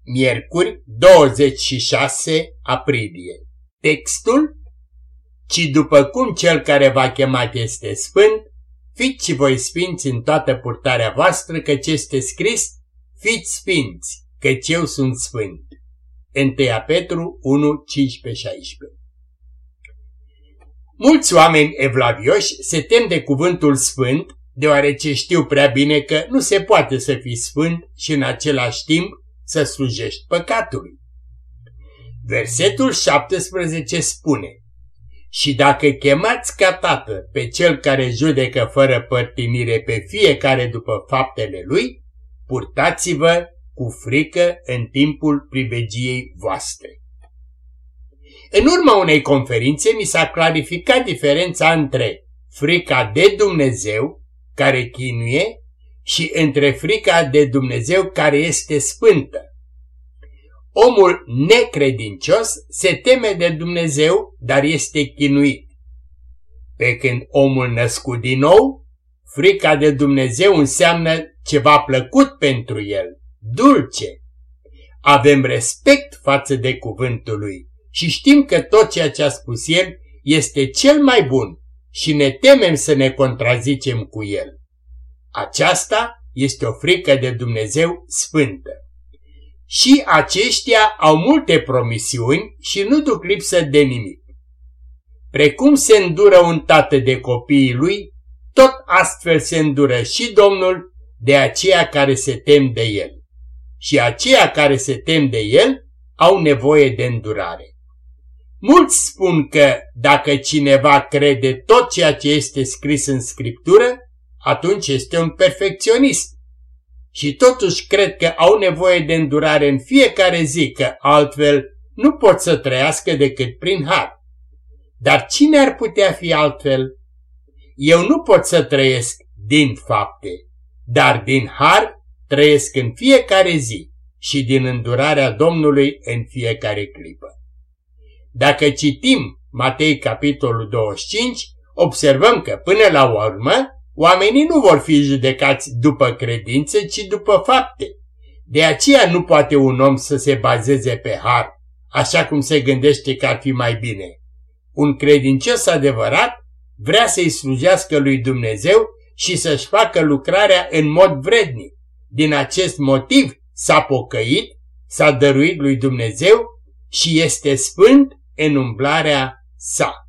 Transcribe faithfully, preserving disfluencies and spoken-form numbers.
miercuri, douăzeci și șase aprilie. Textul: ci după cum cel care v-a chemat este sfânt, fiți și voi sfinți în toată purtarea voastră, căci este scris: fiți sfinți, căci eu sunt sfânt. întâi Petru unu, cincisprezece șaisprezece. Mulți oameni evlavioși se tem de cuvântul sfânt, deoarece știu prea bine că nu se poate să fii sfânt și în același timp să slujești păcatului. Versetul șaptesprezece spune: și dacă chemați ca tată pe cel care judecă fără părtinire pe fiecare după faptele lui, purtați-vă cu frică în timpul pribegiei voastre. În urma unei conferințe mi s-a clarificat diferența între frica de Dumnezeu, care chinuie, și între frica de Dumnezeu care este sfântă. Omul necredincios se teme de Dumnezeu, dar este chinuit. Pe când omul născut din nou, frica de Dumnezeu înseamnă ceva plăcut pentru el, dulce. Avem respect față de cuvântul lui și știm că tot ceea ce a spus el este cel mai bun și ne temem să ne contrazicem cu el. Aceasta este o frică de Dumnezeu sfântă. Și aceștia au multe promisiuni și nu duc lipsă de nimic. Precum se îndură un tată de copiii lui, tot astfel se îndură și Domnul de aceia care se tem de el. Și aceia care se tem de el au nevoie de îndurare. Mulți spun că dacă cineva crede tot ceea ce este scris în Scriptură, atunci este un perfecționist. Și totuși cred că au nevoie de îndurare în fiecare zi, că altfel nu pot să trăiască decât prin har. Dar cine ar putea fi altfel? Eu nu pot să trăiesc din fapte, dar din har trăiesc în fiecare zi și din îndurarea Domnului în fiecare clipă. Dacă citim Matei capitolul douăzeci și cinci, observăm că până la urmă oamenii nu vor fi judecați după credință, ci după fapte. De aceea nu poate un om să se bazeze pe har, așa cum se gândește că ar fi mai bine. Un credincios adevărat vrea să-i slujească lui Dumnezeu și să-și facă lucrarea în mod vrednic. Din acest motiv s-a pocăit, s-a dăruit lui Dumnezeu și este sfânt în umblarea sa.